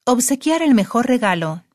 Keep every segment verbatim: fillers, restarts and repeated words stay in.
Obsequiar el mejor regalo.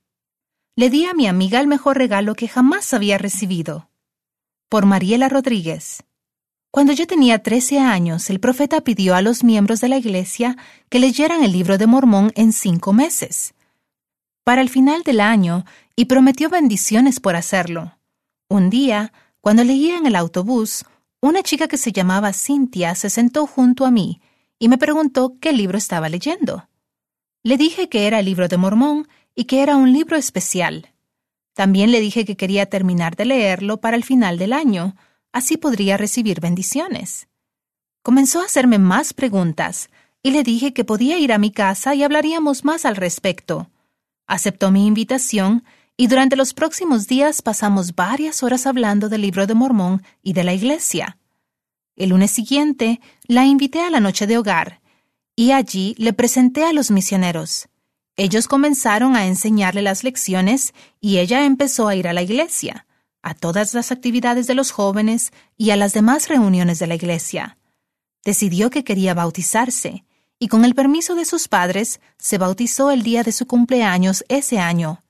Le di a mi amiga el mejor regalo que jamás había recibido. Por Mariela Rodríguez. Cuando yo tenía trece años, el profeta pidió a los miembros de la iglesia que leyeran el libro de Mormón en cinco meses, para el final del año, y prometió bendiciones por hacerlo. Un día, cuando leía en el autobús, una chica que se llamaba Cynthia se sentó junto a mí y me preguntó qué libro estaba leyendo. Le dije que era el libro de Mormón y que era un libro especial. También le dije que quería terminar de leerlo para el final del año, así podría recibir bendiciones. Comenzó a hacerme más preguntas y le dije que podía ir a mi casa y hablaríamos más al respecto. Aceptó mi invitación y durante los próximos días pasamos varias horas hablando del libro de Mormón y de la iglesia. El lunes siguiente la invité a la noche de hogar y allí le presenté a los misioneros. Ellos comenzaron a enseñarle las lecciones y ella empezó a ir a la iglesia, a todas las actividades de los jóvenes y a las demás reuniones de la iglesia. Decidió que quería bautizarse y con el permiso de sus padres se bautizó el día de su cumpleaños ese año.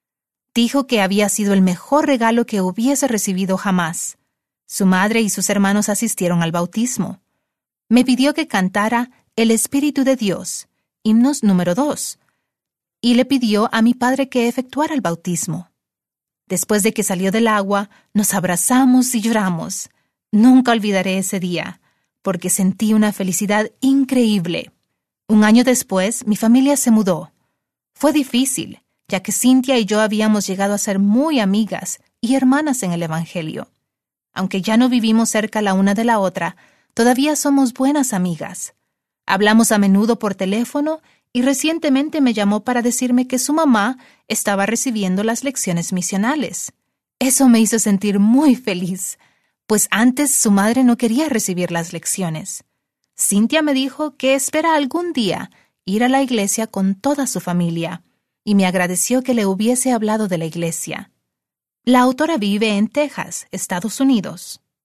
Dijo que había sido el mejor regalo que hubiese recibido jamás. Su madre y sus hermanos asistieron al bautismo. Me pidió que cantara El Espíritu de Dios, himnos número dos, y le pidió a mi padre que efectuara el bautismo. Después de que salió del agua, nos abrazamos y lloramos. Nunca olvidaré ese día, porque sentí una felicidad increíble. Un año después, mi familia se mudó. Fue difícil, ya que Cynthia y yo habíamos llegado a ser muy amigas y hermanas en el Evangelio. Aunque ya no vivimos cerca la una de la otra, todavía somos buenas amigas. Hablamos a menudo por teléfono y recientemente me llamó para decirme que su mamá estaba recibiendo las lecciones misionales. Eso me hizo sentir muy feliz, pues antes su madre no quería recibir las lecciones. Cynthia me dijo que espera algún día ir a la iglesia con toda su familia, y me agradeció que le hubiese hablado de la iglesia. La autora vive en Texas, Estados Unidos.